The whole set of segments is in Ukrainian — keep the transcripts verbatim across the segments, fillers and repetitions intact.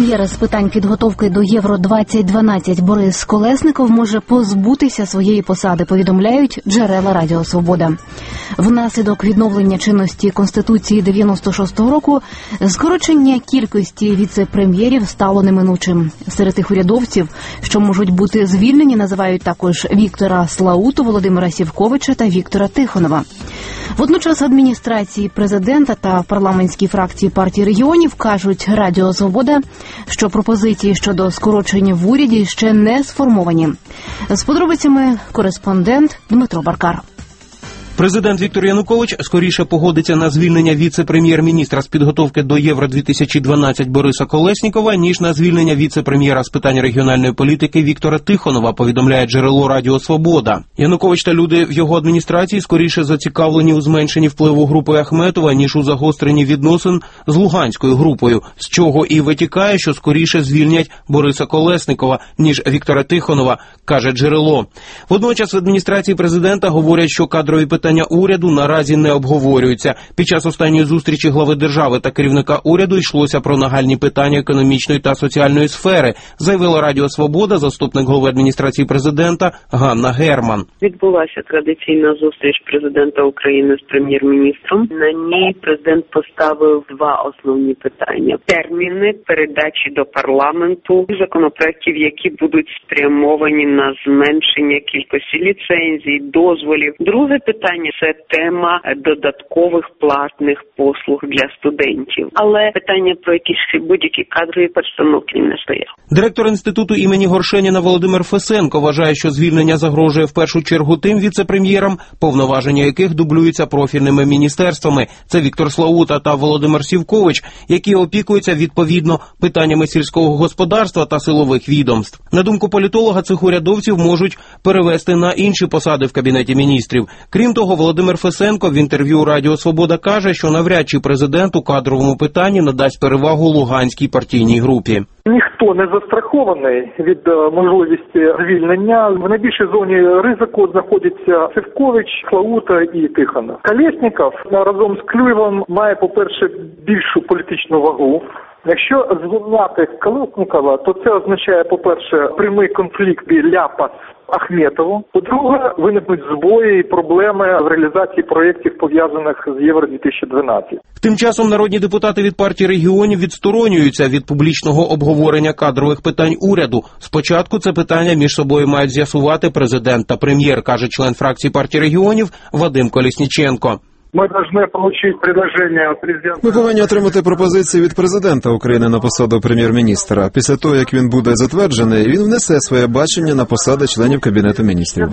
Віце-прем'єр з питань підготовки до Євро двадцять дванадцять Борис Колєсніков може позбутися своєї посади, повідомляють джерела Радіо Свобода. Внаслідок відновлення чинності Конституції дев'яносто шостого року скорочення кількості віце-прем'єрів стало неминучим. Серед тих урядовців, що можуть бути звільнені, називають також Віктора Слауту, Володимира Сівковича та Віктора Тихонова. Водночас адміністрації президента та в парламентській фракції партії регіонів кажуть Радіо Свобода, що пропозиції щодо скорочення в уряді ще не сформовані. З подробицями кореспондент Дмитро Баркар. Президент Віктор Янукович скоріше погодиться на звільнення віце-прем'єр-міністра з підготовки до Євро дві тисячі дванадцять Бориса Колєснікова, ніж на звільнення віце-прем'єра з питань регіональної політики Віктора Тихонова, повідомляє джерело Радіо Свобода. Янукович та люди в його адміністрації скоріше зацікавлені у зменшенні впливу групи Ахметова, ніж у загостренні відносин з Луганською групою, з чого і витікає, що скоріше звільнять Бориса Колєснікова, ніж Віктора Тихонова, каже джерело. Водночас в адміністрації президента говорять, що кадрові питання Питання уряду наразі не обговорюються. Під час останньої зустрічі глави держави та керівника уряду йшлося про нагальні питання економічної та соціальної сфери, заявила Радіо Свобода заступник голови адміністрації президента Ганна Герман. Відбулася традиційна зустріч президента України з прем'єр-міністром. На ній президент поставив два основні питання: терміни передачі до парламенту законопроєктів, які будуть спрямовані на зменшення кількості ліцензій, дозволів. Друге питання – це тема додаткових платних послуг для студентів. Але питання про якісь будь-які кадрові перестановки не стояло. Директор інституту імені Горшеніна Володимир Фесенко вважає, що звільнення загрожує в першу чергу тим віце-прем'єрам, повноваження яких дублюються профільними міністерствами. Це Віктор Слаута та Володимир Сівкович, які опікуються відповідно питаннями сільського господарства та силових відомств. На думку політолога, цих урядовців можуть перевести на інші посади в Кабінеті міністрів. Крім того, Володимир Фесенко в інтерв'ю Радіо Свобода каже, що навряд чи президент у кадровому питанні надасть перевагу Луганській партійній групі. Ніхто не застрахований від можливості звільнення. В найбільшій зоні ризику знаходяться Сівкович, Слаута і Тихонов. Колєсніков разом з Клюєвим має, по-перше, більшу політичну вагу. Якщо звільняти Колєснікова, то це означає, по-перше, прямий конфлікт ляпас Ахметову. По-друге, виникнуть збої і проблеми в реалізації проєктів, пов'язаних з Євро дві тисячі дванадцять. Тим часом народні депутати від партії регіонів відсторонюються від публічного обговорення кадрових питань уряду. Спочатку це питання між собою мають з'ясувати президент та прем'єр, каже член фракції партії регіонів Вадим Колесніченко. Ми повинні отримати предложення від президента. Ми повинні отримати пропозиції від президента України на посаду прем'єр-міністра. Після того, як він буде затверджений, він внесе своє бачення на посади членів Кабінету міністрів.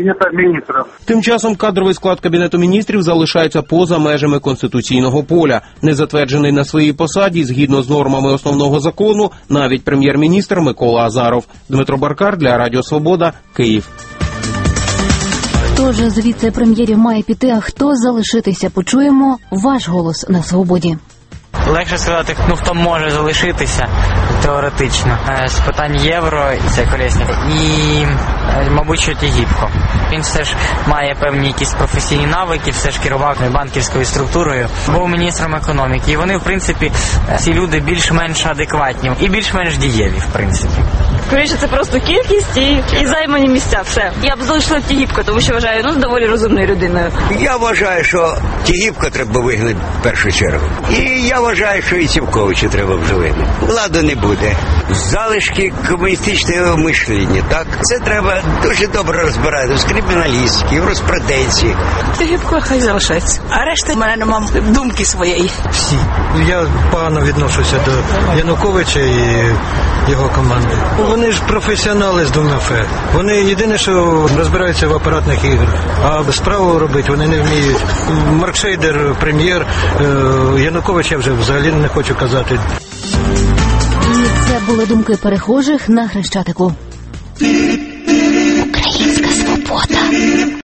Тим часом кадровий склад Кабінету міністрів залишається поза межами конституційного поля. Не затверджений на своїй посаді, згідно з нормами основного закону, навіть прем'єр-міністр Микола Азаров. Дмитро Баркар для Радіо Свобода, Київ. Хто ж з віце-прем'єрів має піти, а хто залишитися? Почуємо ваш голос на Свободі. Легше сказати, ну хто може залишитися теоретично. З питань євро це Колєсніков і, мабуть, що Тігіпко. Він все ж має певні якісь професійні навики, все ж керував банківською структурою, був міністром економіки. І вони, в принципі, ці люди більш-менш адекватні і більш-менш дієві, в принципі. Скоріше, це просто кількість і, і займані місця, все. Я б залишила Тігіпко, тому що вважаю, ну, доволі розумною людиною. Я вважаю, що Тігіпко треба вигнати в першу чергу. І я вважаю, що і Сівковича треба вживити. Ладу не буде. Залишки комуністичного мишлення, так? Це треба дуже добре розбирати з криміналістики, в розпреденції. Тігіпко хай залишається. А решта в мене нема думки своєї. Всі. Я погано відношуся до Януковича і його команди. Вони ж професіонали з двома фе. Вони єдине, що розбираються в апаратних іграх. А справу робити вони не вміють. Маркшейдер, прем'єр, Янукович я вже взагалі не хочу казати. І це були думки перехожих на Хрещатику.